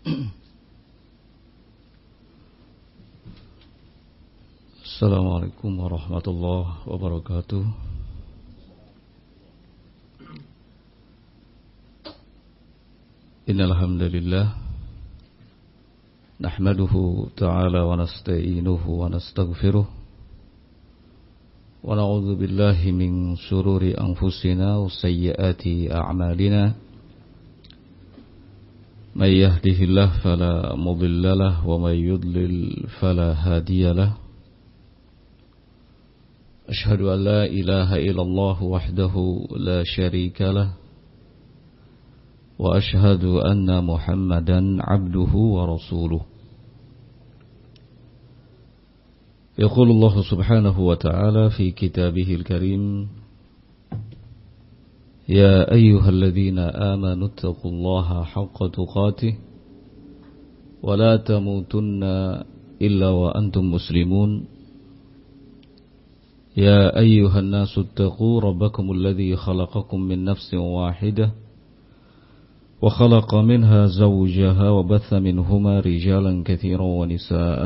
Assalamualaikum warahmatullahi wabarakatuh. Innal hamdalillah nahmaduhu ta'ala wa nasta'inuhu wa nastaghfiruh wa na'udzu billahi min shururi anfusina wa sayyiati a'malina. May yahdihillahu fala mudilla lahu wa may yudlil fala hadiya lahu. Ashhadu an la ilaha illallah wahdahu la syarika lah wa ashhadu anna Muhammadan abduhu wa rasuluh. Yaqulu Allah subhanahu wa ta'ala fi kitabihil karim, ya ayyuhalladzina amanu taqullaha haqqa tuqatih wa la tamutunna illa wa antum muslimun. يا أيها الناس اتقوا ربكم الذي خلقكم من نفس واحدة وخلق منها زوجها وبث منهما رجالا كثيرا ونساء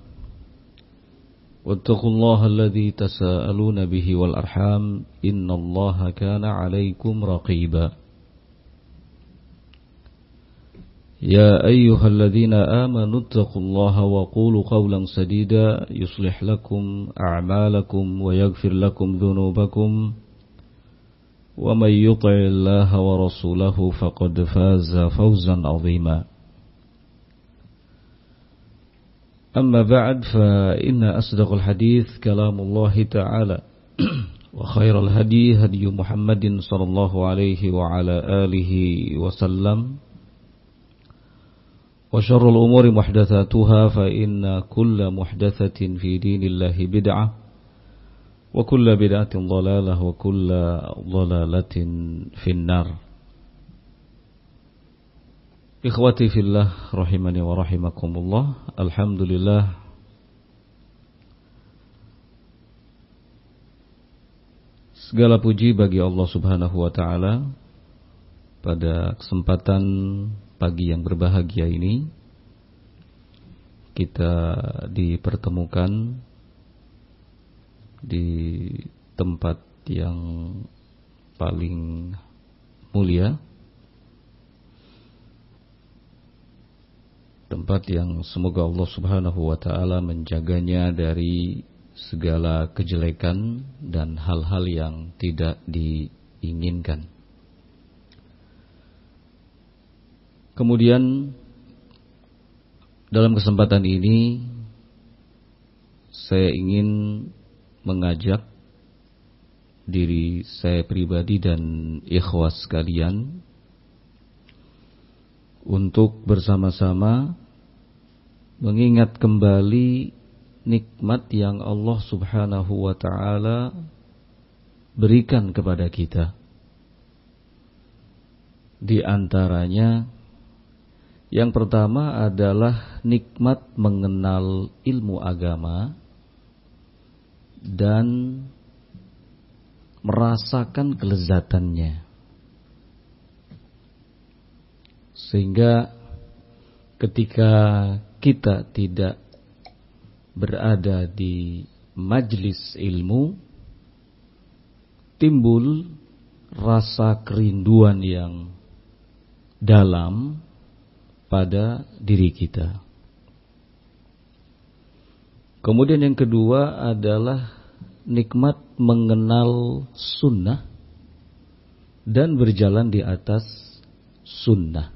واتقوا الله الذي تساءلون به والأرحام إن الله كان عليكم رقيبا. يا أيها الذين آمنوا اتقوا الله وقولوا قولا سديدا يصلح لكم أعمالكم ويغفر لكم ذنوبكم ومن يطع الله ورسوله فقد فاز فوزا عظيما. أما بعد فإن أصدق الحديث كلام الله تعالى وخير الهدي هدي محمد صلى الله عليه وعلى آله وسلم وشر الأمور محدثاتها فإن كل محدثة في دين الله بدعة وكل بدعة ضلالة وكل ضلالة في النار. Ikhwati fillah rahimani wa rahimakumullah. Alhamdulillah, segala puji bagi Allah subhanahu wa ta'ala. Pada kesempatan pagi yang berbahagia ini kita dipertemukan di tempat yang paling mulia, tempat yang semoga Allah subhanahu wa ta'ala menjaganya dari segala kejelekan dan hal-hal yang tidak diinginkan. Kemudian dalam kesempatan ini saya ingin mengajak diri saya pribadi dan ikhwas sekalian untuk bersama-sama mengingat kembali nikmat yang Allah subhanahu wa ta'ala berikan kepada kita. Di antaranya yang pertama adalah nikmat mengenal ilmu agama dan merasakan kelezatannya. Sehingga ketika kita tidak berada di majlis ilmu, timbul rasa kerinduan yang dalam pada diri kita. Kemudian yang kedua adalah nikmat mengenal sunnah dan berjalan di atas sunnah.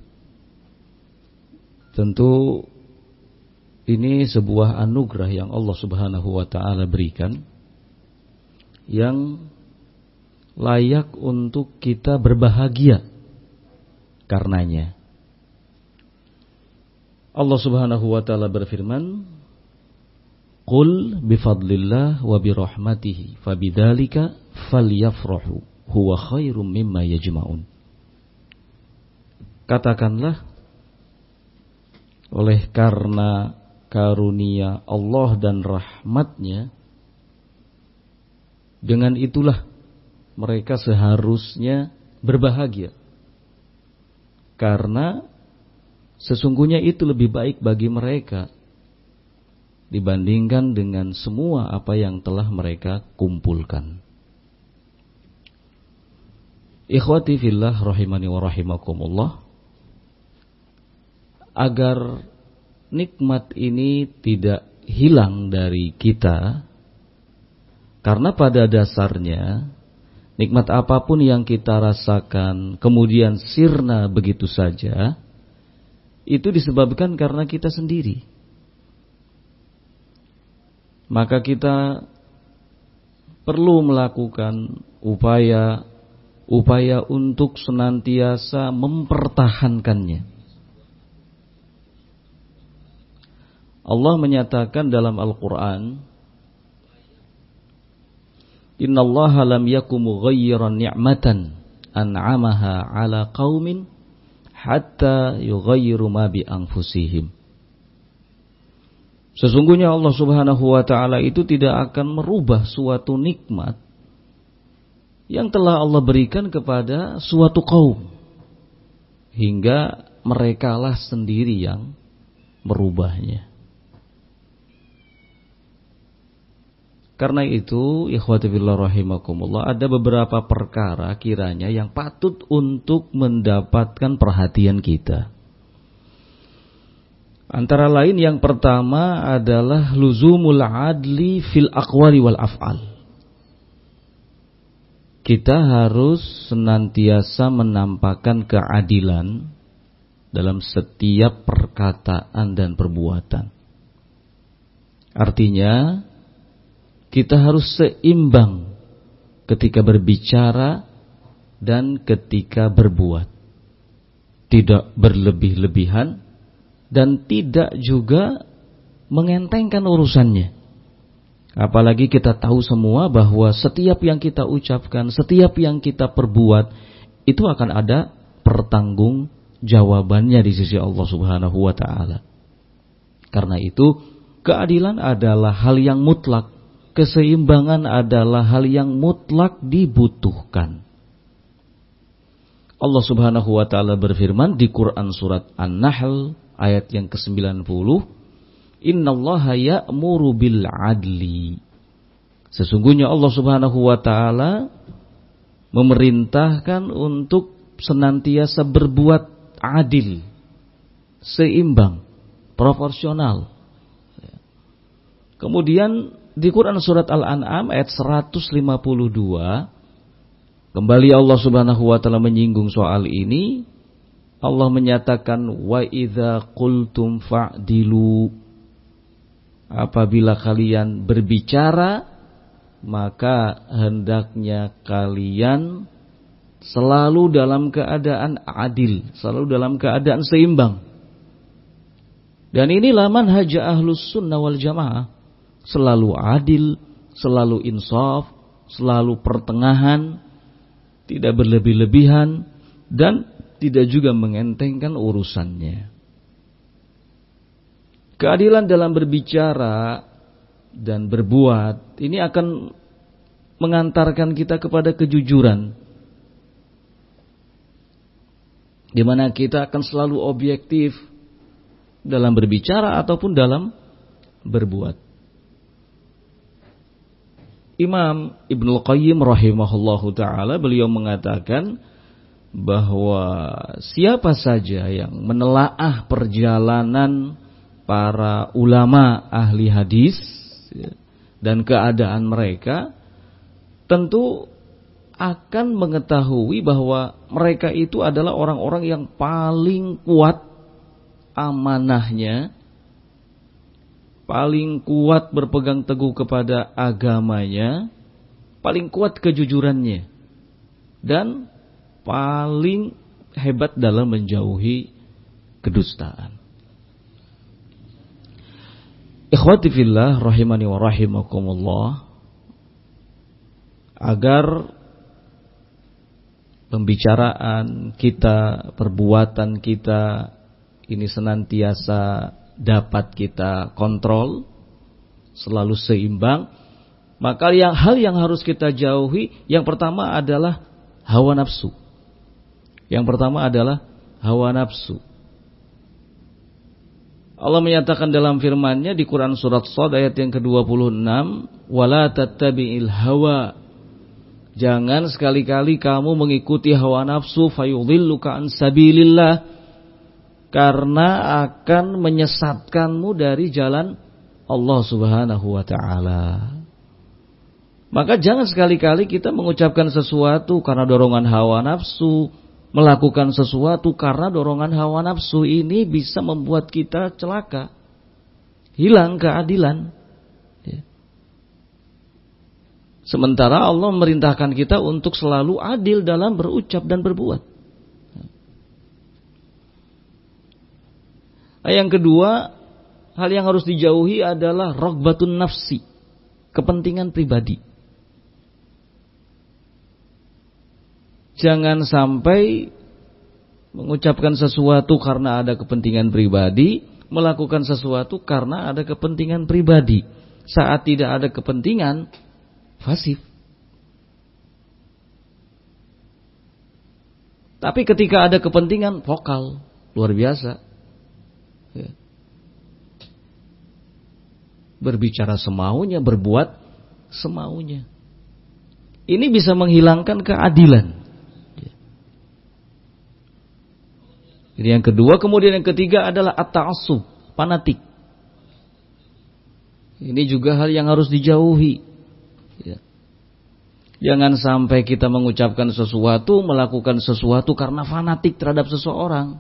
Tentu ini sebuah anugerah yang Allah subhanahu wa ta'ala berikan, yang layak untuk kita berbahagia karenanya. Allah subhanahu wa ta'ala berfirman, Qul bifadlillah wa birahmatihi fabidzalika falyafrahu huwa khairum mimma yajma'un. Katakanlah, oleh karena karunia Allah dan rahmatnya, dengan itulah mereka seharusnya berbahagia. Karena Sesungguhnya itu lebih baik bagi mereka dibandingkan dengan semua apa yang telah mereka kumpulkan. Ikhwati fillah rahimani wa rahimakumullah, agar nikmat ini tidak hilang dari kita, karena pada dasarnya nikmat apapun yang kita rasakan kemudian sirna begitu saja, itu disebabkan karena kita sendiri. Maka kita perlu melakukan upaya untuk senantiasa mempertahankannya. Allah menyatakan dalam Al-Quran, Innallaha lam yakum mughayyiran ni'matan an'amaha ala qaumin hatta yughayyiru ma bi anfusihim. Sesungguhnya Allah Subhanahu wa taala itu tidak akan merubah suatu nikmat yang telah Allah berikan kepada suatu kaum hingga merekalah sendiri yang merubahnya. Karena itu, ikhwati fillah rahimakumullah, ada beberapa perkara kiranya yang patut untuk mendapatkan perhatian kita. Antara lain yang pertama adalah luzumul adli fil aqwali wal af'al. Kita harus senantiasa menampakkan keadilan dalam setiap perkataan dan perbuatan. Artinya, kita harus seimbang ketika berbicara dan ketika berbuat. Tidak berlebih-lebihan dan tidak juga mengentengkan urusannya. Apalagi kita tahu semua bahwa setiap yang kita ucapkan, setiap yang kita perbuat, itu akan ada pertanggungjawabannya di sisi Allah Subhanahu wa taala. Karena itu, keadilan adalah hal yang mutlak. Keseimbangan adalah hal yang mutlak dibutuhkan. Allah Subhanahu wa taala berfirman di Quran surat An-Nahl ayat yang ke-90, Innallaha ya'muru bil adli. Sesungguhnya Allah Subhanahu wa taala memerintahkan untuk senantiasa berbuat adil, seimbang, proporsional. Kemudian di Quran surat Al-An'am ayat 152, kembali Allah Subhanahu wa taala menyinggung soal ini. Allah menyatakan wa idza qultum fa'dilu. Apabila kalian berbicara, maka hendaknya kalian selalu dalam keadaan adil, selalu dalam keadaan seimbang. Dan inilah manhaj Ahlus Sunnah wal Jamaah. Selalu adil, selalu insaf, selalu pertengahan, tidak berlebih-lebihan, dan tidak juga mengentengkan urusannya. Keadilan dalam berbicara dan berbuat ini akan mengantarkan kita kepada kejujuran, di mana kita akan selalu objektif dalam berbicara ataupun dalam berbuat. Imam Ibnul Qayyim rahimahullahu ta'ala, beliau mengatakan bahwa siapa saja yang menelaah perjalanan para ulama ahli hadis dan keadaan mereka, tentu akan mengetahui bahwa mereka itu adalah orang-orang yang paling kuat amanahnya, paling kuat berpegang teguh kepada agamanya, paling kuat kejujurannya, dan paling hebat dalam menjauhi kedustaan. Ikhwati fillah rahimani wa rahimakumullah, agar pembicaraan kita, perbuatan kita ini senantiasa dapat kita kontrol, selalu seimbang, maka hal yang harus kita jauhi, yang pertama adalah hawa nafsu. Yang pertama adalah hawa nafsu. Allah menyatakan dalam firman-Nya di Quran surat Shad ayat yang ke-26, "Wala tattabi'il hawa." Jangan sekali-kali kamu mengikuti hawa nafsu fayudhilluka an sabilillah, karena akan menyesatkanmu dari jalan Allah Subhanahu wa taala. Maka jangan sekali-kali kita mengucapkan sesuatu karena dorongan hawa nafsu, melakukan sesuatu karena dorongan hawa nafsu. Ini bisa membuat kita celaka, hilang keadilan. Sementara Allah memerintahkan kita untuk selalu adil dalam berucap dan berbuat. Yang kedua, hal yang harus dijauhi adalah ragbatun nafsi, kepentingan pribadi. Jangan sampai mengucapkan sesuatu karena ada kepentingan pribadi, melakukan sesuatu karena ada kepentingan pribadi. Saat tidak ada kepentingan, pasif. Tapi ketika ada kepentingan, vokal, luar biasa. Ya. Berbicara semaunya, berbuat semaunya. Ini bisa menghilangkan keadilan. Ya. Ini yang kedua. Kemudian yang ketiga adalah at-ta'assub, fanatik. Ini juga hal yang harus dijauhi. Ya. Jangan sampai kita mengucapkan sesuatu, melakukan sesuatu karena fanatik terhadap seseorang.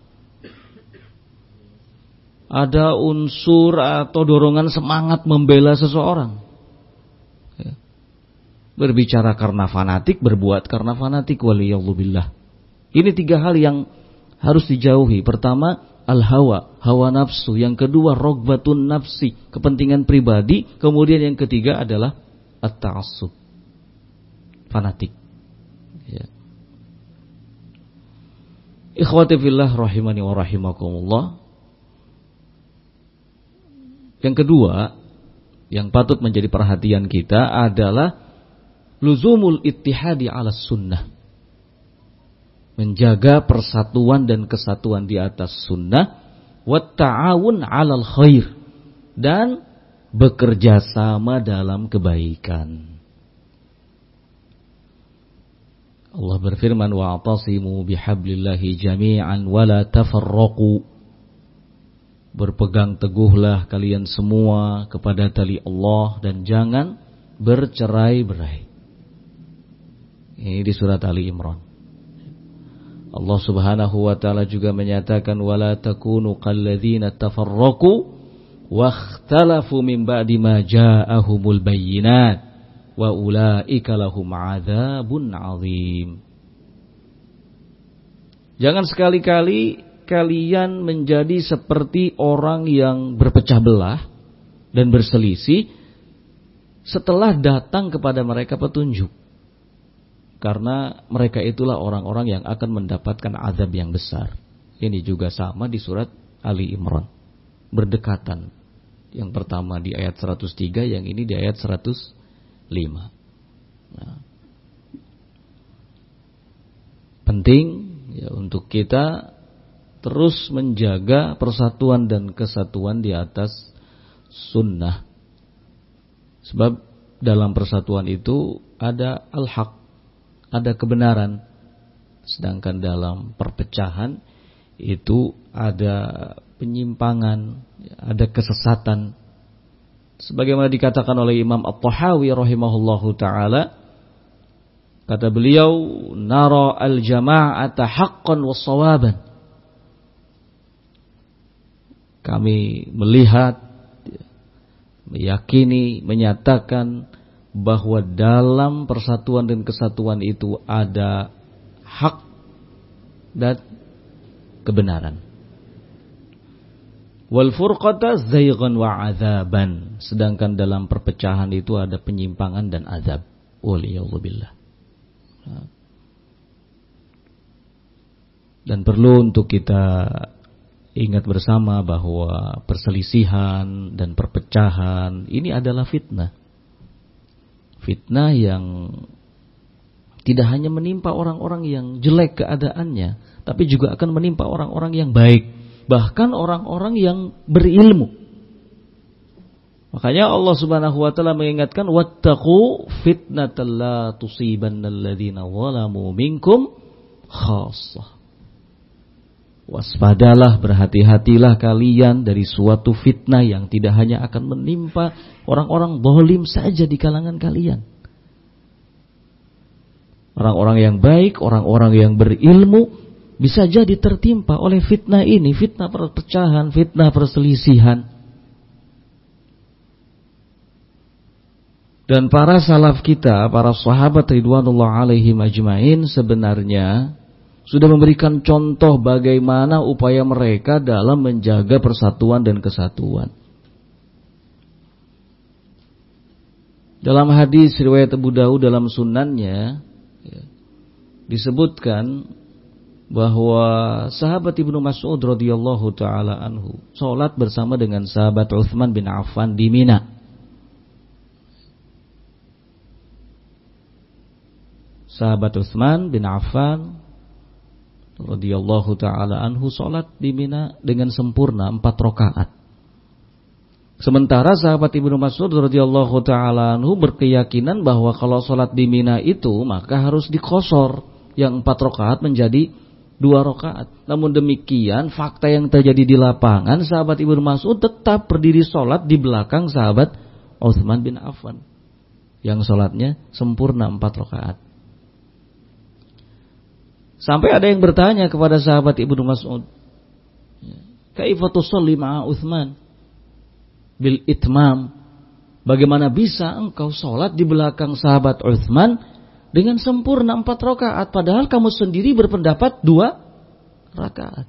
Ada unsur atau dorongan semangat membela seseorang. Ya. Berbicara karena fanatik, berbuat karena fanatik, waliyadzubillah. Ini tiga hal yang harus dijauhi. Pertama, al-hawa, hawa nafsu. Yang kedua, ragbatun nafsi, kepentingan pribadi. Kemudian yang ketiga adalah at-ta'assub, fanatik. Ya. Ikhwati fillah rahimani wa rahimakumullah. Yang kedua yang patut menjadi perhatian kita adalah luzumul ittihadi ala sunnah, menjaga persatuan dan kesatuan di atas sunnah, wat ta'awun 'alal khair, dan bekerja sama dalam kebaikan. Allah berfirman, wa'tasimu bihablillahi jami'an wa la tafarraqu. Berpegang teguhlah kalian semua kepada tali Allah dan jangan bercerai-berai. Ini di surat Ali Imran. Allah Subhanahu wa taala juga menyatakan, wala takunu kalladzina tafarraqu wakhtalafu min ba'di ma ja'ahumul bayyinat wa ulaika lahum 'adzabun 'adzim. Jangan sekali-kali kalian menjadi seperti orang yang berpecah belah dan berselisih setelah datang kepada mereka petunjuk. Karena mereka itulah orang-orang yang akan mendapatkan azab yang besar. Ini juga sama di surat Ali Imran, berdekatan. Yang pertama di ayat 103, yang ini di ayat 105. Nah, penting ya untuk kita terus menjaga persatuan dan kesatuan di atas sunnah. Sebab dalam persatuan itu ada al-haq, ada kebenaran. Sedangkan dalam perpecahan itu ada penyimpangan, ada kesesatan. Sebagaimana dikatakan oleh Imam At-Tahawi rahimahullahu ta'ala, kata beliau, nara al-jama'ata haqqan wa sawaban. Kami melihat, meyakini, menyatakan bahwa dalam persatuan dan kesatuan itu ada hak dan kebenaran. Wal furqata zaygan wa azaban. Sedangkan dalam perpecahan itu ada penyimpangan dan azab. Waliyadzubillah. Dan perlu untuk kita ingat bersama bahwa perselisihan dan perpecahan ini adalah fitnah. Fitnah yang tidak hanya menimpa orang-orang yang jelek keadaannya, tapi juga akan menimpa orang-orang yang baik. bahkan orang-orang yang berilmu. Makanya Allah Subhanahu wa taala mengingatkan wattaqu fitnatal la tusibannal ladzina zalamu minkum khassah. Waspadalah, berhati-hatilah kalian dari suatu fitnah yang tidak hanya akan menimpa orang-orang zalim saja di kalangan kalian. Orang-orang yang baik, orang-orang yang berilmu bisa jadi tertimpa oleh fitnah ini, fitnah perpecahan, fitnah perselisihan. Dan para salaf kita, para sahabat ridwanullah alaihim ajmain sebenarnya sudah memberikan contoh bagaimana upaya mereka dalam menjaga persatuan dan kesatuan. Dalam hadis riwayat Abu Daud dalam sunannya disebutkan bahwa sahabat Ibnu Mas'ud radhiyallahu taala anhu salat bersama dengan sahabat Utsman bin Affan di Mina. Sahabat Utsman bin Affan radhiyallahu taala anhu salat di Mina dengan sempurna 4 rakaat. Sementara sahabat Ibnu Mas'ud radhiyallahu taala anhu berkeyakinan bahwa kalau salat di Mina itu maka harus dikosor, yang 4 rakaat menjadi 2 rakaat. Namun demikian fakta yang terjadi di lapangan, sahabat Ibnu Mas'ud tetap berdiri salat di belakang sahabat Utsman bin Affan yang salatnya sempurna 4 rakaat. Sampai ada yang bertanya kepada sahabat Ibnu Mas'ud, kaifa tusalli ma'a Utsman bil itmam? Bagaimana bisa engkau salat di belakang sahabat Utsman dengan sempurna 4 rakaat padahal kamu sendiri berpendapat 2 rakaat?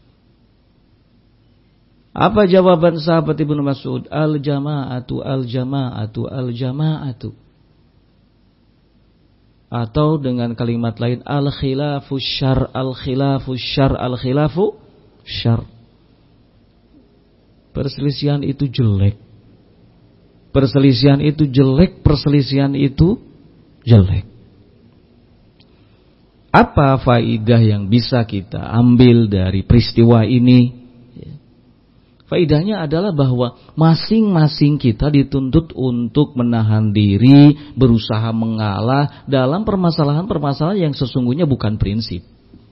Apa jawaban sahabat Ibnu Mas'ud? Al-jama'atu al-jama'atu al-jama'atu. Atau dengan kalimat lain, al-khilafu syar, al-khilafu syar, al-khilafu syar. Perselisihan itu jelek. Perselisihan itu jelek, perselisihan itu jelek. Apa faidah yang bisa kita ambil dari peristiwa ini? Faidahnya adalah bahwa masing-masing kita dituntut untuk menahan diri, berusaha mengalah dalam permasalahan-permasalahan yang sesungguhnya bukan prinsip.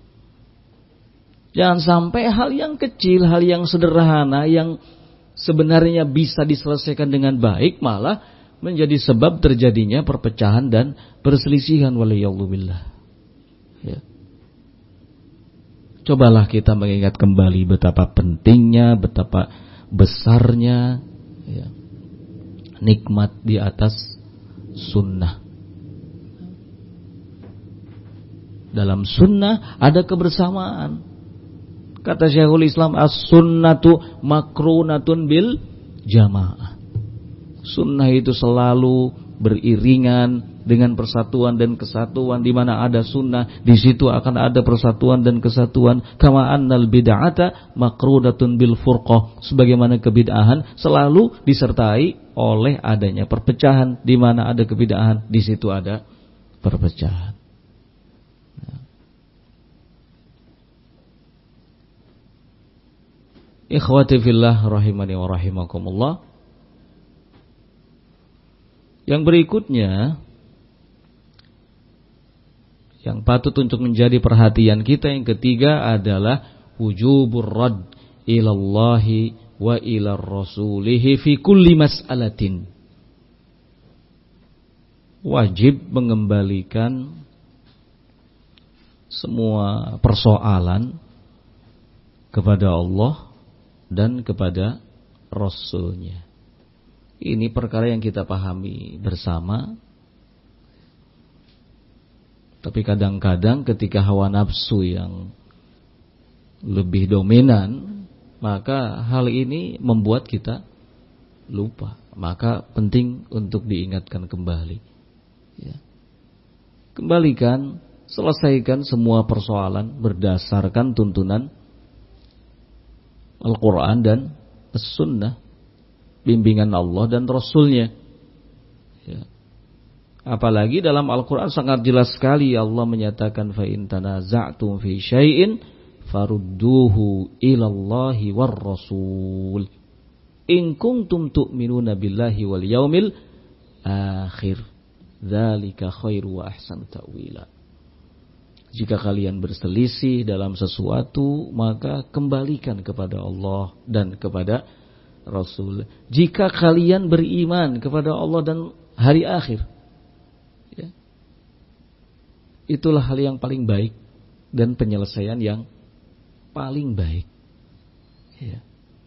Jangan sampai hal yang kecil, hal yang sederhana, yang sebenarnya bisa diselesaikan dengan baik, malah menjadi sebab terjadinya perpecahan dan perselisihan. Waliyallahu ya. Cobalah kita mengingat kembali betapa pentingnya, betapa besarnya ya, nikmat di atas sunnah. Dalam sunnah ada kebersamaan. Kata Syekhul Islam, as-sunnatu makrunatun bil jamaah. Sunnah itu selalu beriringan dengan persatuan dan kesatuan. Di mana ada sunnah, di situ akan ada persatuan dan kesatuan. Kama annal bid'ata maqrudatun bil furqah. Sebagaimana kebid'ahan selalu disertai oleh adanya perpecahan. Di mana ada kebid'ahan, di situ ada perpecahan. Ikhwati fillah rahimani wa rahimakumullah. Yang berikutnya yang patut untuk menjadi perhatian kita, yang ketiga adalah wujubur radd ilallahi wa ilar rasulihi fi kulli mas'alatin. Wajib mengembalikan semua persoalan kepada Allah dan kepada Rasulnya. Ini perkara yang kita pahami bersama. Tapi kadang-kadang ketika hawa nafsu yang lebih dominan, maka hal ini membuat kita lupa. Maka penting untuk diingatkan kembali ya. Kembalikan, selesaikan semua persoalan berdasarkan tuntunan Al-Quran dan As-Sunnah, bimbingan Allah dan Rasulnya ya. Apalagi dalam Al-Quran sangat jelas sekali Allah menyatakan fa in tanaza'tum fi syai'in farudduhu ilallahi war rasul in kuntum tu'minuna billahi wal yaumil akhir dzalika khairu wa ahsanu ta'wila. Jika kalian berselisih dalam sesuatu, maka kembalikan kepada Allah dan kepada Rasul. Jika kalian beriman kepada Allah dan hari akhir, ya, itulah hal yang paling baik dan penyelesaian yang paling baik. Ya.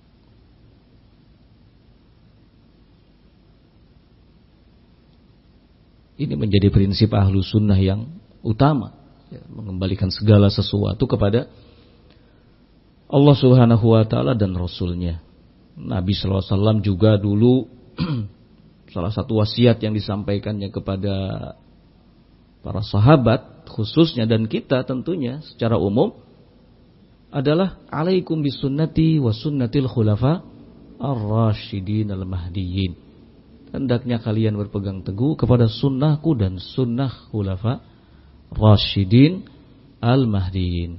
Ini menjadi prinsip ahlu sunnah yang utama. Ya, mengembalikan segala sesuatu kepada Allah Subhanahu wa ta'ala dan Rasulnya. Nabi SAW juga dulu salah satu wasiat yang disampaikannya kepada para sahabat khususnya dan kita tentunya secara umum adalah alaikum bisunnati wa sunnatil khulafa ar-rasyidin al-mahdiyyin. Hendaknya kalian berpegang teguh kepada sunnahku dan sunnah khulafa Rasyidin Al-Mahdiin.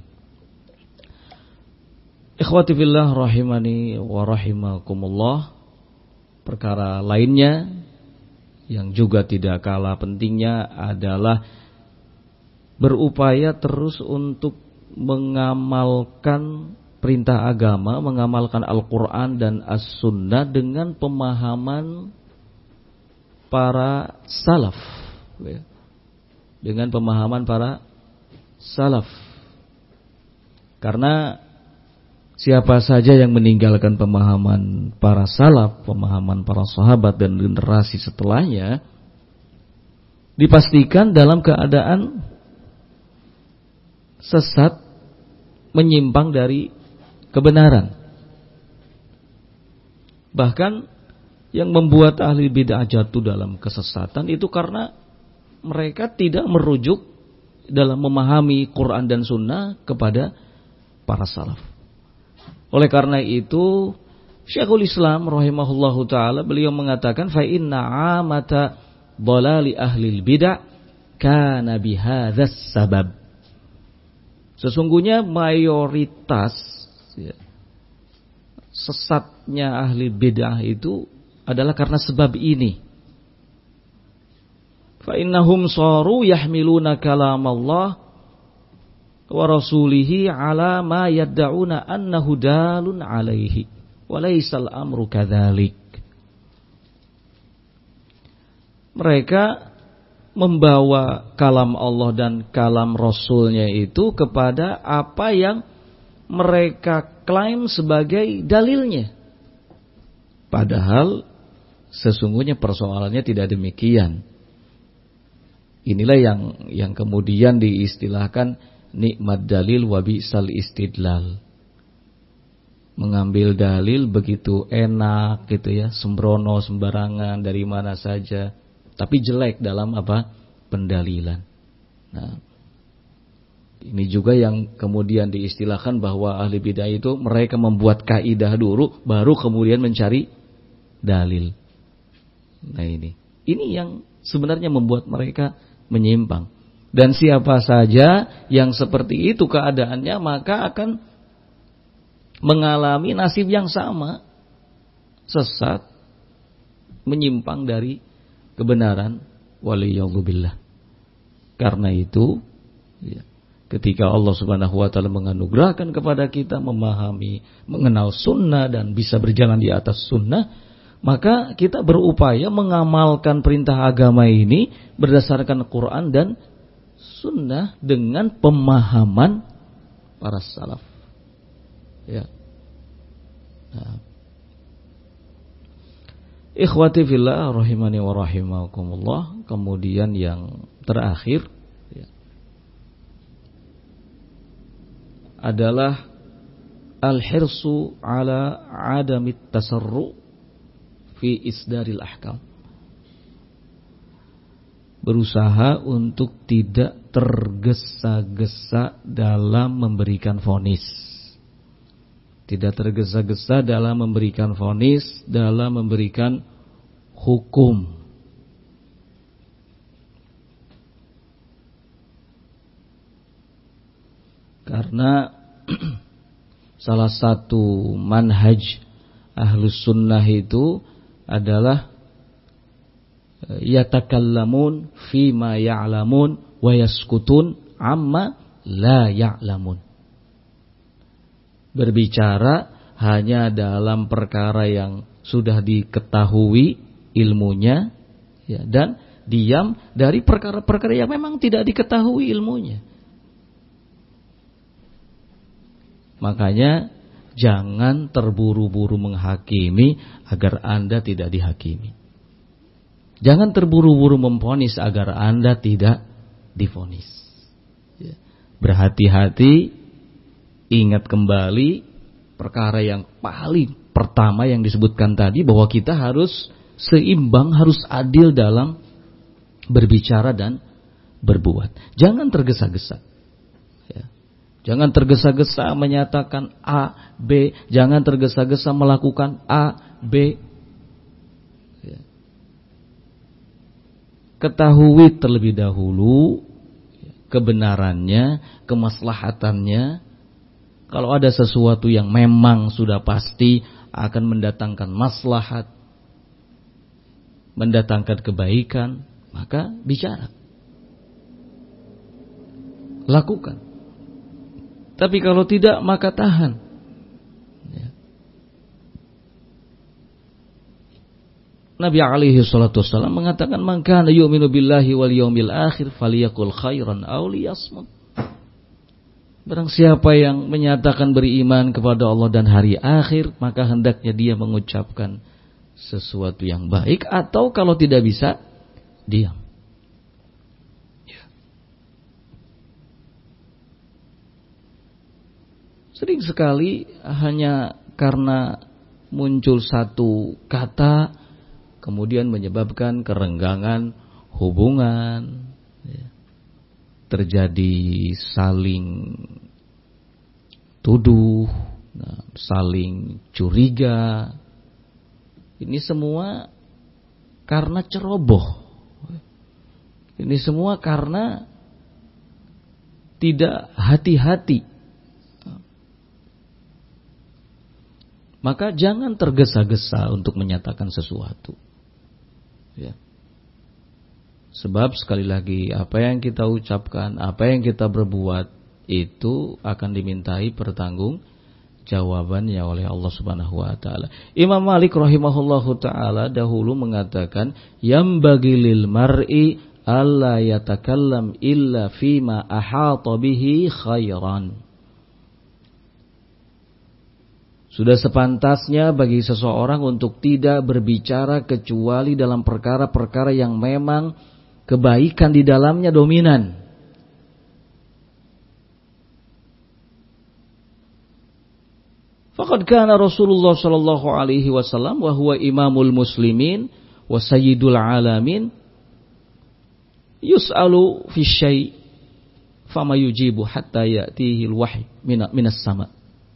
Ikhwati fillah rahimani wa rahimakumullah. Perkara lainnya yang juga tidak kalah pentingnya adalah berupaya terus untuk mengamalkan perintah agama, mengamalkan Al-Quran dan As-Sunnah dengan pemahaman para salaf, ya. Dengan pemahaman para salaf. Karena siapa saja yang meninggalkan pemahaman para salaf, pemahaman para sahabat dan generasi setelahnya, dipastikan dalam keadaan sesat, menyimpang dari kebenaran. Bahkan yang membuat ahli bid'ah jatuh dalam kesesatan itu karena mereka tidak merujuk dalam memahami Quran dan Sunnah kepada para salaf. Oleh karena itu, Syekhul Islam rahimahullahu ta'ala beliau mengatakan fa inna 'amata dhalali ahli bid'ah kana bihadzas sabab. Sesungguhnya mayoritas ya, sesatnya ahli bid'ah itu adalah karena sebab ini. Fa innahum saru yahmiluna kalam Allah wa rasulihi ala ma yad'una annahu dalun alaihi wa laysal amru kadzalik. Mereka membawa kalam Allah dan kalam Rasulnya itu kepada apa yang mereka klaim sebagai dalilnya. Padahal sesungguhnya persoalannya tidak demikian. Inilah yang kemudian diistilahkan nikmat dalil wa bi'sal istidlal. Mengambil dalil begitu enak gitu ya, sembrono sembarangan dari mana saja, tapi jelek dalam apa? Pendalilan. Nah, ini juga yang kemudian diistilahkan bahwa ahli bidah itu mereka membuat kaidah dulu baru kemudian mencari dalil. Nah, ini yang sebenarnya membuat mereka menyimpang. Dan siapa saja yang seperti itu keadaannya maka akan mengalami nasib yang sama, sesat, menyimpang dari kebenaran, waliyadzubillah. Karena itu ya, ketika Allah Subhanahu wa taala menganugerahkan kepada kita memahami, mengenal sunnah dan bisa berjalan di atas sunnah, maka kita berupaya mengamalkan perintah agama ini berdasarkan Quran dan Sunnah dengan pemahaman para salaf. Ya. Nah. Ikhwati fillah rahimani wa rahimakumullah. Kemudian yang terakhir ya, adalah al-hirsu ala adamit tasarru fi isdaril ahkam. Berusaha untuk tidak tergesa-gesa dalam memberikan vonis. Tidak tergesa-gesa dalam memberikan vonis, dalam memberikan hukum. Karena salah satu manhaj Ahlus Sunnah itu adalah yatakallamun fima ya'lamun wa yaskutun amma la ya'lamun. Berbicara hanya dalam perkara yang sudah diketahui ilmunya, ya, dan diam dari perkara-perkara yang memang tidak diketahui ilmunya. Makanya jangan terburu-buru menghakimi agar Anda tidak dihakimi. Jangan terburu-buru memvonis agar Anda tidak divonis. Ya. Berhati-hati, ingat kembali perkara yang paling pertama yang disebutkan tadi, bahwa kita harus seimbang, harus adil dalam berbicara dan berbuat. Jangan tergesa-gesa. Ya. Jangan tergesa-gesa menyatakan A, B. Jangan tergesa-gesa melakukan A, B. Ya. Ketahui terlebih dahulu kebenarannya, kemaslahatannya. Kalau ada sesuatu yang memang sudah pasti akan mendatangkan maslahat, mendatangkan kebaikan, maka bicara, lakukan. Tapi kalau tidak, maka tahan. Ya. Nabi alaihi salatu wassalam mengatakan, "Man kana yu'minu billahi wal yawmil akhir falyaqul khairan aw liyasmut." Barang siapa yang menyatakan beriman kepada Allah dan hari akhir, maka hendaknya dia mengucapkan sesuatu yang baik, atau kalau tidak bisa, diam. Ya. Sering sekali hanya karena muncul satu kata kemudian menyebabkan kerenggangan hubungan, ya. Terjadi saling tuduh, saling curiga. Ini semua karena ceroboh. Ini semua karena tidak hati-hati. Maka jangan tergesa-gesa untuk menyatakan sesuatu. Ya. Sebab sekali lagi, apa yang kita ucapkan, apa yang kita berbuat, itu akan dimintai pertanggungjawabannya oleh Allah Subhanahu wa taala. Imam Malik rahimahullahu taala dahulu mengatakan, "Yambagi lil mar'i alla yatakallam illa fima ahata bihi khairan." Sudah sepantasnya bagi seseorang untuk tidak berbicara kecuali dalam perkara-perkara yang memang kebaikan di dalamnya dominan. Faqad kana Rasulullah sallallahu alaihi wasallam wa huwa imamul muslimin wa sayyidul alamin yus'alu fi syai' fama yujibu hatta ya'tihi al-wahy minas sama.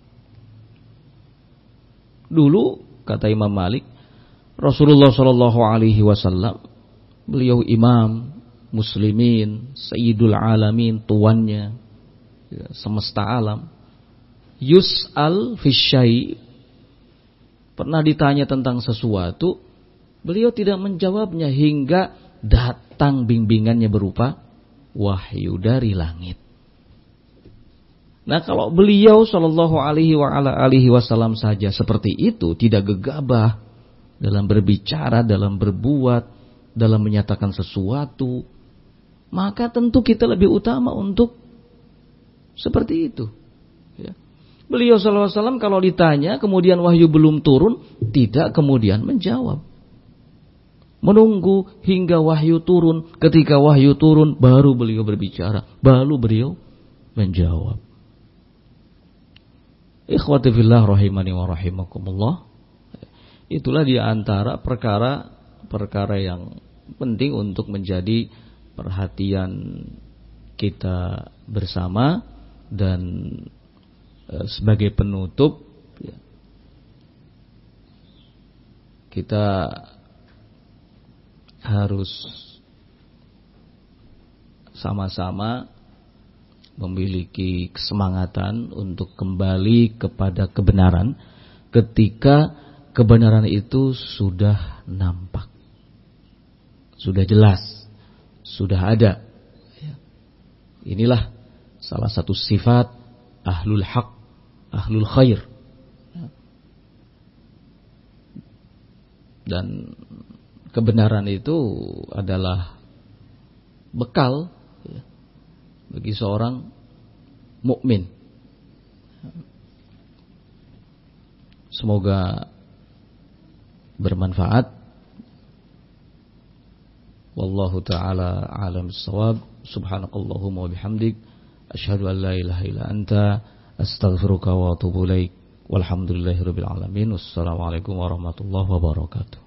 Dulu kata Imam Malik, Rasulullah sallallahu alaihi wasallam, beliau imam muslimin, sayyidul alamin, tuannya ya, semesta alam. Yus'al fi syai', pernah ditanya tentang sesuatu, beliau tidak menjawabnya hingga datang bimbingannya berupa wahyu dari langit. Nah, kalau beliau sallallahu alaihi wasallam saja seperti itu, tidak gegabah dalam berbicara, dalam berbuat, dalam menyatakan sesuatu, maka tentu kita lebih utama untuk seperti itu. Ya. Beliau sallallahu alaihi wasallam kalau ditanya kemudian wahyu belum turun, tidak kemudian menjawab. Menunggu hingga wahyu turun. Ketika wahyu turun baru beliau berbicara, baru beliau menjawab. Ikhwati fillah rahimani wa rahimakumullah. Itulah di antara perkara yang penting untuk menjadi perhatian kita bersama. Dan sebagai penutup, kita harus sama-sama memiliki kesemangatan untuk kembali kepada kebenaran ketika kebenaran itu sudah nampak, sudah jelas, sudah ada. Inilah salah satu sifat ahlul haq, ahlul khair. Dan kebenaran itu adalah bekal bagi seorang mukmin. Semoga bermanfaat. Wallahu ta'ala alam bissawab. Subhanakallahumma wa bihamdik, asyhadu an la ilaha illa anta, astaghfiruka wa atubu ilaik. Walhamdulillahirabbil alamin. Wassalamualaikum warahmatullahi wabarakatuh.